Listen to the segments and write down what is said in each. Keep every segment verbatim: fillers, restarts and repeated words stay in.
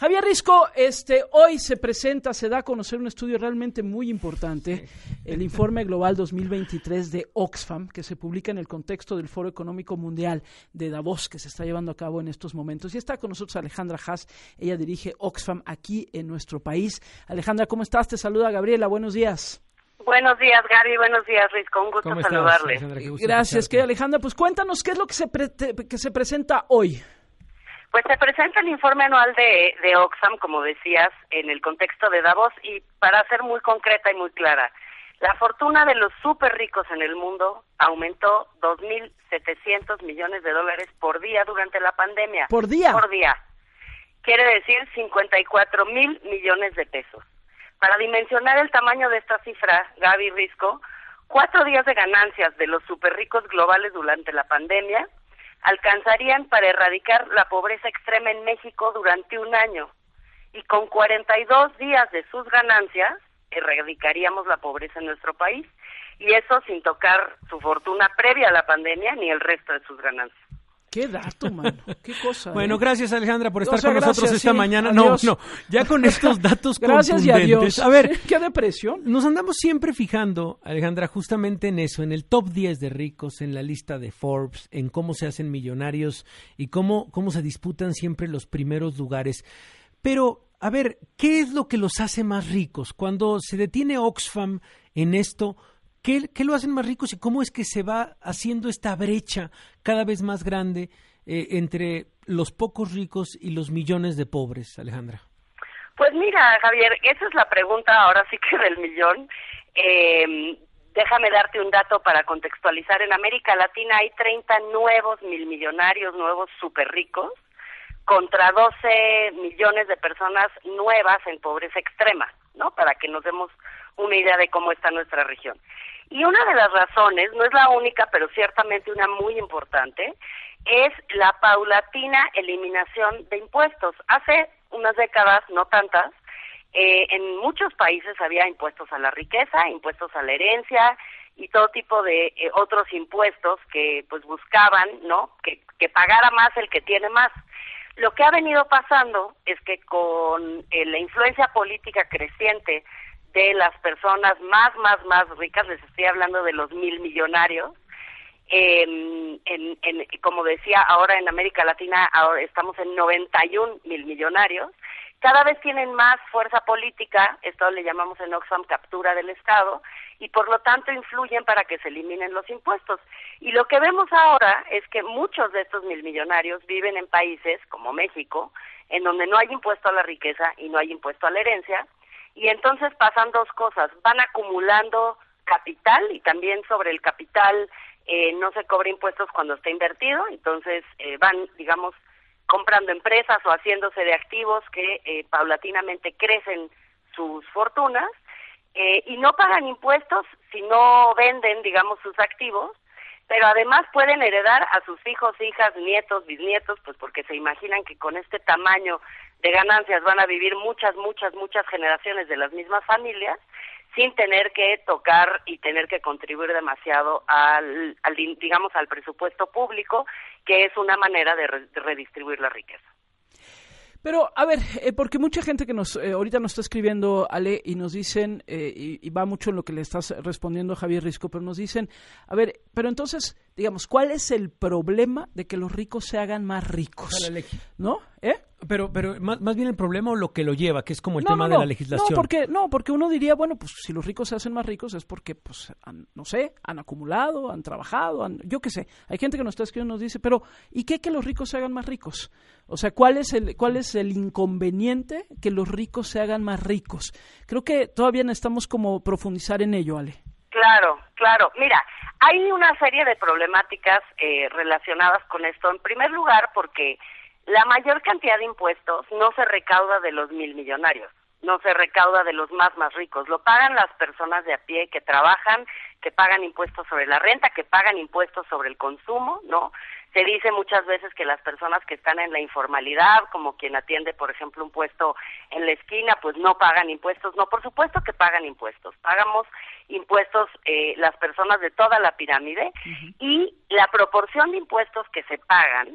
Javier Risco, este, hoy se presenta, se da a conocer un estudio realmente muy importante, el Informe Global dos mil veintitrés de Oxfam, que se publica en el contexto del Foro Económico Mundial de Davos, que se está llevando a cabo en estos momentos. Y está con nosotros Alejandra Haas, ella dirige Oxfam aquí en nuestro país. Alejandra, ¿cómo estás? Te saluda Gabriela, buenos días. Buenos días, Gaby, buenos días, Risco, un gusto saludarle. Gracias, querida Alejandra. Pues cuéntanos, ¿qué es lo que se, pre- que se presenta hoy? Pues se presenta el informe anual de, de Oxfam, como decías, en el contexto de Davos, y para ser muy concreta y muy clara, la fortuna de los súper ricos en el mundo aumentó dos mil setecientos millones de dólares por día durante la pandemia. ¿Por día? Por día. Quiere decir cincuenta y cuatro mil millones de pesos. Para dimensionar el tamaño de esta cifra, Gaby, Risco, cuatro días de ganancias de los súper ricos globales durante la pandemia alcanzarían para erradicar la pobreza extrema en México durante un año. Y con cuarenta y dos días de sus ganancias, erradicaríamos la pobreza en nuestro país. Y eso sin tocar su fortuna previa a la pandemia ni el resto de sus ganancias. Qué dato, mano. Qué cosa. Bueno, ¿eh? gracias, Alejandra, por estar o sea, con nosotros gracias, esta sí, mañana. adiós. No, no, ya con estos datos gracias contundentes. Y adiós. A ver, qué depresión. Nos andamos siempre fijando, Alejandra, justamente en eso, en el top diez de ricos, en la lista de Forbes, en cómo se hacen millonarios y cómo, cómo se disputan siempre los primeros lugares. Pero, a ver, ¿qué es lo que los hace más ricos? Cuando se detiene Oxfam en esto, ¿qué, qué lo hacen más ricos y cómo es que se va haciendo esta brecha cada vez más grande Eh, entre los pocos ricos y los millones de pobres, Alejandra? Pues mira, Javier, esa es la pregunta ahora sí que del millón. Eh, déjame darte un dato para contextualizar. En América Latina hay treinta nuevos mil millonarios, nuevos súper ricos, contra doce millones de personas nuevas en pobreza extrema, ¿no? Para que nos demos una idea de cómo está nuestra región. Y una de las razones, no es la única, pero ciertamente una muy importante, es la paulatina eliminación de impuestos. Hace unas décadas, no tantas, eh, en muchos países había impuestos a la riqueza, impuestos a la herencia y todo tipo de eh, otros impuestos que pues buscaban, ¿no?, que, que pagara más el que tiene más. Lo que ha venido pasando es que con eh, la influencia política creciente de las personas más, más, más ricas, les estoy hablando de los mil millonarios, eh, en, en, como decía, ahora en América Latina ahora estamos en noventa y un mil millonarios, cada vez tienen más fuerza política, esto le llamamos en Oxfam captura del Estado, y por lo tanto influyen para que se eliminen los impuestos. Y lo que vemos ahora es que muchos de estos mil millonarios viven en países como México, en donde no hay impuesto a la riqueza y no hay impuesto a la herencia, y entonces pasan dos cosas, van acumulando capital y también sobre el capital eh, no se cobra impuestos cuando está invertido, entonces eh, van, digamos, comprando empresas o haciéndose de activos que eh, paulatinamente crecen sus fortunas eh, y no pagan impuestos si no venden, digamos, sus activos, pero además pueden heredar a sus hijos, hijas, nietos, bisnietos, pues porque se imaginan que con este tamaño de ganancias van a vivir muchas, muchas, muchas generaciones de las mismas familias sin tener que tocar y tener que contribuir demasiado al, al digamos, al presupuesto público, que es una manera de, re, de redistribuir la riqueza. Pero, a ver, eh, porque mucha gente que nos eh, ahorita nos está escribiendo, Ale, y nos dicen, eh, y, y va mucho en lo que le estás respondiendo a Javier Risco, pero nos dicen, a ver, pero entonces, digamos, ¿cuál es el problema de que los ricos se hagan más ricos? ¿No? ¿Eh? Pero, pero más, más bien el problema o lo que lo lleva, que es como el no, tema no, no. de la legislación. No, porque, no, porque uno diría, bueno, pues si los ricos se hacen más ricos es porque, pues, han, no sé, han acumulado, han trabajado, han, yo qué sé. Hay gente que nos está escribiendo y nos dice, pero ¿y qué que los ricos se hagan más ricos? O sea, ¿cuál es el, cuál es el inconveniente que los ricos se hagan más ricos? Creo que todavía necesitamos como profundizar en ello, Ale. Claro, claro. Mira, hay una serie de problemáticas eh, relacionadas con esto. En primer lugar, porque la mayor cantidad de impuestos no se recauda de los mil millonarios, no se recauda de los más, más ricos. Lo pagan las personas de a pie que trabajan, que pagan impuestos sobre la renta, que pagan impuestos sobre el consumo, ¿no? Se dice muchas veces que las personas que están en la informalidad, como quien atiende, por ejemplo, un puesto en la esquina, pues no pagan impuestos. No, por supuesto que pagan impuestos. Pagamos impuestos eh, las personas de toda la pirámide, uh-huh. Y la proporción de impuestos que se pagan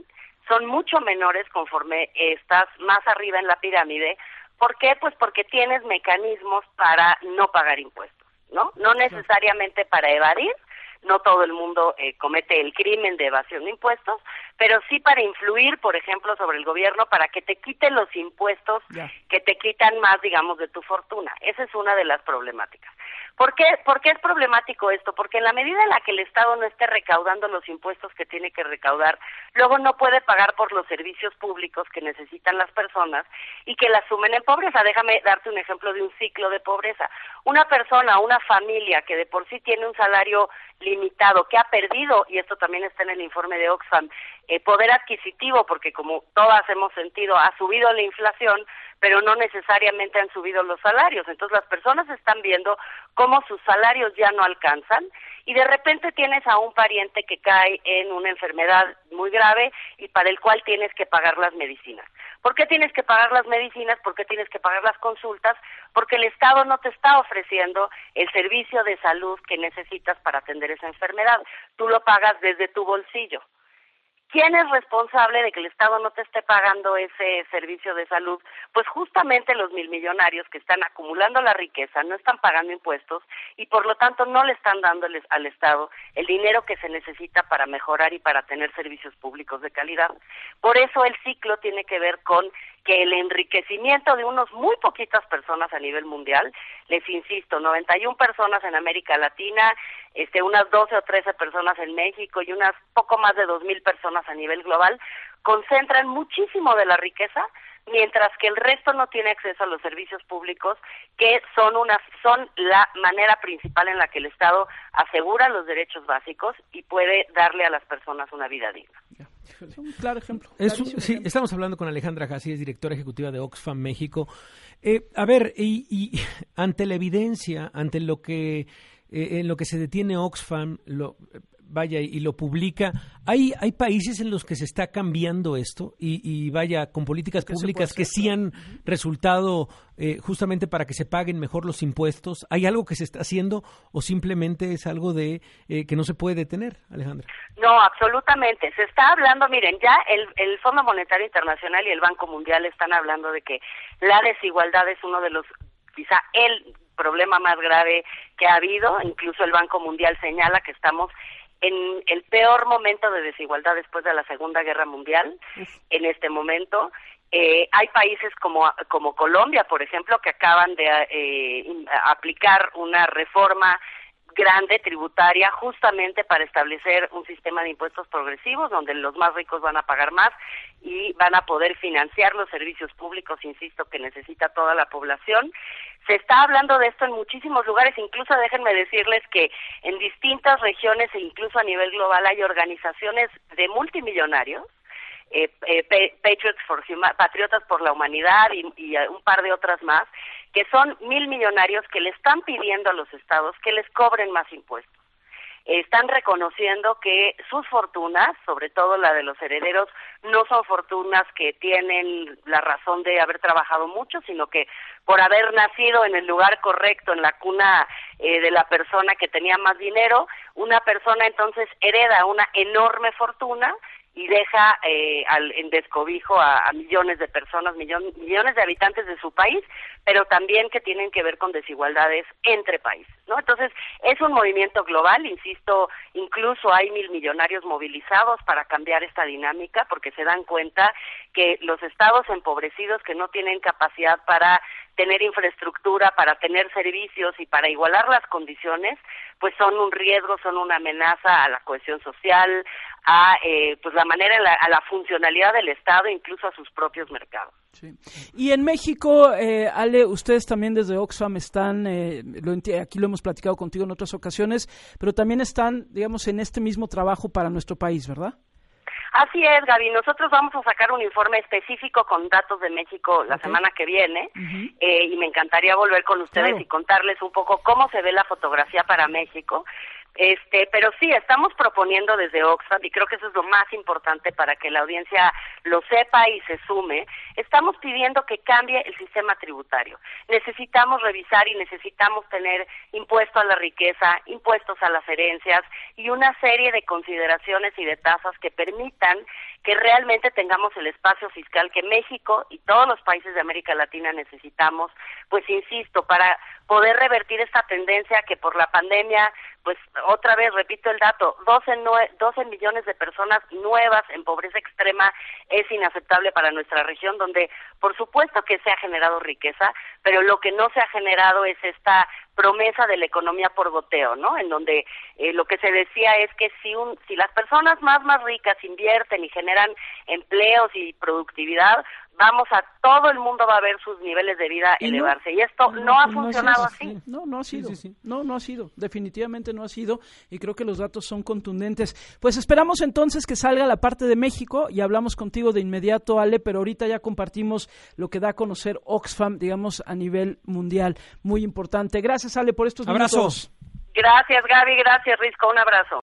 son mucho menores conforme estás más arriba en la pirámide. ¿Por qué? Pues porque tienes mecanismos para no pagar impuestos, ¿no? No necesariamente para evadir, no todo el mundo eh, comete el crimen de evasión de impuestos, pero sí para influir, por ejemplo, sobre el gobierno para que te quite los impuestos yeah. que te quitan más, digamos, de tu fortuna. Esa es una de las problemáticas. ¿Por qué? ¿Por qué es problemático esto? Porque en la medida en la que el Estado no esté recaudando los impuestos que tiene que recaudar, luego no puede pagar por los servicios públicos que necesitan las personas y que las sumen en pobreza. Déjame darte un ejemplo de un ciclo de pobreza. Una persona, una familia que de por sí tiene un salario limitado, que ha perdido, y esto también está en el informe de Oxfam, eh, poder adquisitivo, porque como todas hemos sentido, ha subido la inflación, pero no necesariamente han subido los salarios. Entonces las personas están viendo cómo sus salarios ya no alcanzan y de repente tienes a un pariente que cae en una enfermedad muy grave y para el cual tienes que pagar las medicinas. ¿Por qué tienes que pagar las medicinas? ¿Por qué tienes que pagar las consultas? Porque el Estado no te está ofreciendo el servicio de salud que necesitas para atender esa enfermedad. Tú lo pagas desde tu bolsillo. ¿Quién es responsable de que el Estado no te esté pagando ese servicio de salud? Pues justamente los milmillonarios que están acumulando la riqueza, no están pagando impuestos y por lo tanto no le están dando al Estado el dinero que se necesita para mejorar y para tener servicios públicos de calidad. Por eso el ciclo tiene que ver con que el enriquecimiento de unos muy poquitas personas a nivel mundial, les insisto, noventa y una personas en América Latina, este, unas doce o trece personas en México y unas poco más de dos mil personas a nivel global, concentran muchísimo de la riqueza, mientras que el resto no tiene acceso a los servicios públicos, que son una son la manera principal en la que el Estado asegura los derechos básicos y puede darle a las personas una vida digna. Es un claro ejemplo. Es un, sí, ejemplo. Estamos hablando con Alejandra Hassí, es directora ejecutiva de Oxfam México. Eh, a ver, y, y ante la evidencia, ante lo que eh, en lo que se detiene Oxfam, lo vaya y lo publica, hay hay países en los que se está cambiando esto y, y vaya con políticas públicas que sí han uh-huh. resultado eh, justamente para que se paguen mejor los impuestos. ¿Hay algo que se está haciendo o simplemente es algo de eh, que no se puede detener, Alejandra? No, absolutamente. Se está hablando, miren, ya el, el Fondo Monetario Internacional y el Banco Mundial están hablando de que la desigualdad es uno de los, quizá el problema más grave que ha habido. Incluso el Banco Mundial señala que estamos en el peor momento de desigualdad después de la Segunda Guerra Mundial, en este momento. Eh, hay países como como Colombia, por ejemplo, que acaban de eh, aplicar una reforma grande tributaria justamente para establecer un sistema de impuestos progresivos donde los más ricos van a pagar más y van a poder financiar los servicios públicos, insisto, que necesita toda la población. Se está hablando de esto en muchísimos lugares, incluso déjenme decirles que en distintas regiones e incluso a nivel global hay organizaciones de multimillonarios, eh, eh, Patriots for Huma- Patriotas por la Humanidad y, y un par de otras más, que son mil millonarios que le están pidiendo a los estados que les cobren más impuestos. Están reconociendo que sus fortunas, sobre todo la de los herederos, no son fortunas que tienen la razón de haber trabajado mucho, sino que por haber nacido en el lugar correcto, en la cuna eh, de la persona que tenía más dinero, una persona entonces hereda una enorme fortuna y deja eh, al, en descobijo a, a millones de personas, millon, millones de habitantes de su país, pero también que tienen que ver con desigualdades entre países, ¿no? Entonces, es un movimiento global, insisto, incluso hay mil millonarios movilizados para cambiar esta dinámica, porque se dan cuenta que los estados empobrecidos que no tienen capacidad para tener infraestructura, para tener servicios y para igualar las condiciones, pues son un riesgo, son una amenaza a la cohesión social, a eh, pues la manera, la, a la funcionalidad del Estado, incluso a sus propios mercados. Sí. Y en México, eh, Ale, ustedes también desde Oxfam están, eh, lo enti- aquí lo hemos platicado contigo en otras ocasiones, pero también están, digamos, en este mismo trabajo para nuestro país, ¿verdad? Así es, Gaby. Nosotros vamos a sacar un informe específico con datos de México la okay. semana que viene uh-huh. eh, y me encantaría volver con ustedes claro. y contarles un poco cómo se ve la fotografía para México. Este, pero sí, estamos proponiendo desde Oxfam, y creo que eso es lo más importante para que la audiencia lo sepa y se sume, estamos pidiendo que cambie el sistema tributario. Necesitamos revisar y necesitamos tener impuesto a la riqueza, impuestos a las herencias y una serie de consideraciones y de tasas que permitan que realmente tengamos el espacio fiscal que México y todos los países de América Latina necesitamos, pues insisto, para poder revertir esta tendencia que por la pandemia, pues otra vez repito el dato, doce millones de personas nuevas en pobreza extrema es inaceptable para nuestra región, donde por supuesto que se ha generado riqueza, pero lo que no se ha generado es esta promesa de la economía por goteo, ¿no? En donde eh, lo que se decía es que si un, si las personas más más ricas invierten y generan empleos y productividad, vamos a todo el mundo va a ver sus niveles de vida y elevarse. No, y esto no, no ha funcionado no así. No, no ha sido. Sí, sí, sí. No, no ha sido. Definitivamente no ha sido. Y creo que los datos son contundentes. Pues esperamos entonces que salga la parte de México y hablamos contigo de inmediato, Ale, pero ahorita ya compartimos lo que da a conocer Oxfam, digamos, a nivel mundial. Muy importante. Gracias, Ale, por estos Abrazo. minutos. Gracias, Gaby. Gracias, Risco. Un abrazo.